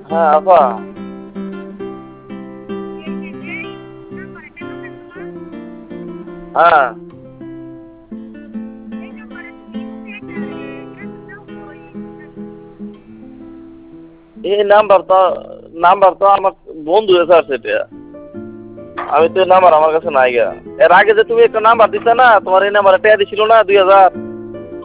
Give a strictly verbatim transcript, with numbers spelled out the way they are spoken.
হ্যাঁ আপা। হ্যাঁ। এই নাম্বার তো নাম্বার তো আমার বন্ধু এসে আছে এটা। আমি তো নাম্বার আমার কাছে নাই গা। এর আগে যে তুমি একটা নাম্বার দিতে না, তোমার এই নাম্বারে টেয়া দিছিল না দুই হাজার।